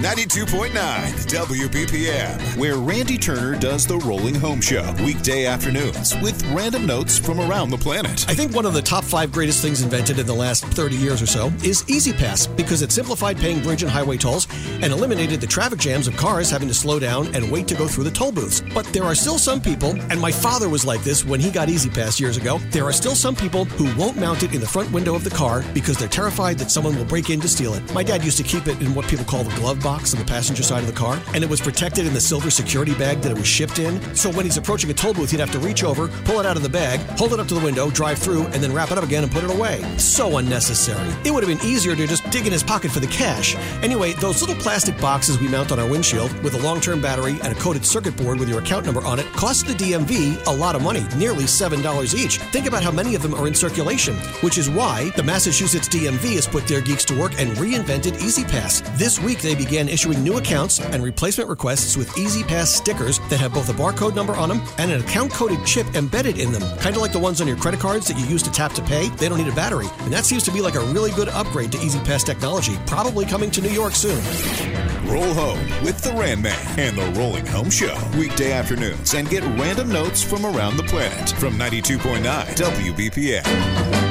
92.9 WBPM, where Randy Turner does the Rolling Home Show weekday afternoons with random notes from around the planet. I think one of the top 5 greatest things invented in the last 30 years or so is Easy Pass, because it simplified paying bridge and highway tolls and eliminated the traffic jams of cars having to slow down and wait to go through the toll booths. But there are still some people, and my father was like this when he got Easy Pass years ago, there are still some people who won't mount it in the front window of the car because they're terrified that someone will break in to steal it. My dad used to keep it in what people call the glove box on the passenger side of the car, and it was protected in the silver security bag that it was shipped in. So when he's approaching a toll booth, he'd have to reach over, pull it out of the bag, hold it up to the window, drive through, and then wrap it up again and put it away. So unnecessary. It would have been easier to just dig in his pocket for the cash. Anyway, those little plastic boxes we mount on our windshield with a long-term battery and a coated circuit board with your account number on it cost the DMV a lot of money, nearly $7 each. Think about how many of them are in circulation, which is why the Massachusetts DMV has put their geeks to work and reinvented Easy Pass. This week, they began issuing new accounts and replacement requests with Easy Pass stickers that have both a barcode number on them and an account-coded chip embedded in them, kind of like the ones on your credit cards that you use to tap to pay. They don't need a battery, and that seems to be like a really good upgrade to Easy Pass technology, probably coming to New York soon. Roll home with the Ran Man and the Rolling Home Show weekday afternoons, and get random notes from around the planet from 92.9 WBPM.